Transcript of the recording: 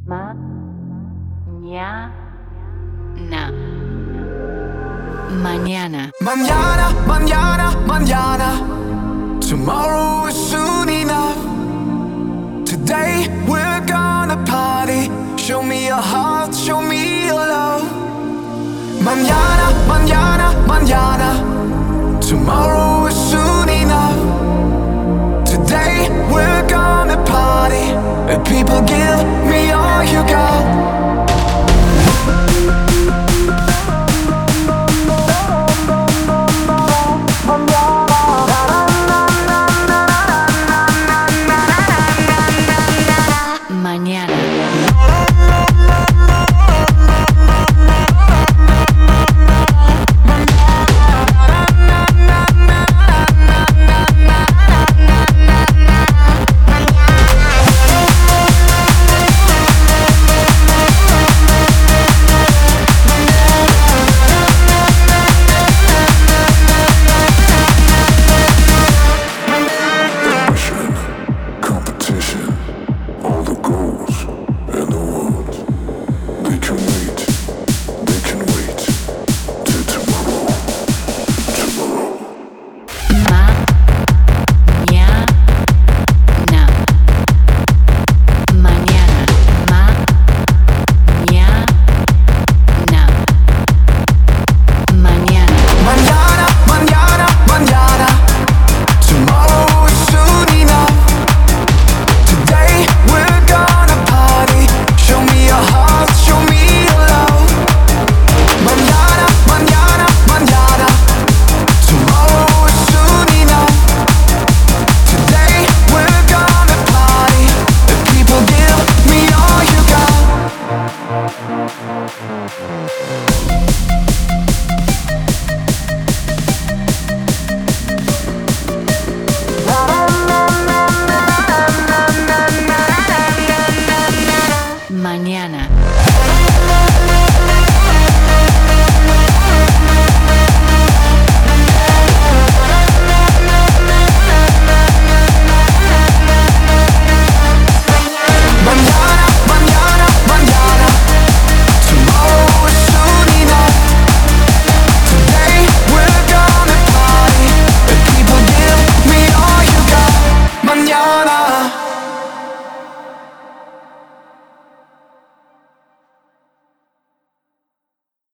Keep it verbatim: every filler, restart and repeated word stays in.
Na. Mañana. Mañana, mañana, mañana. Tomorrow is soon enough. Today we're gonna party. Show me your heart, show me your love. Mañana, mañana, mañana. Tomorrow is soon enough. Today we're gonna party. And people, give me all you got. Mañana.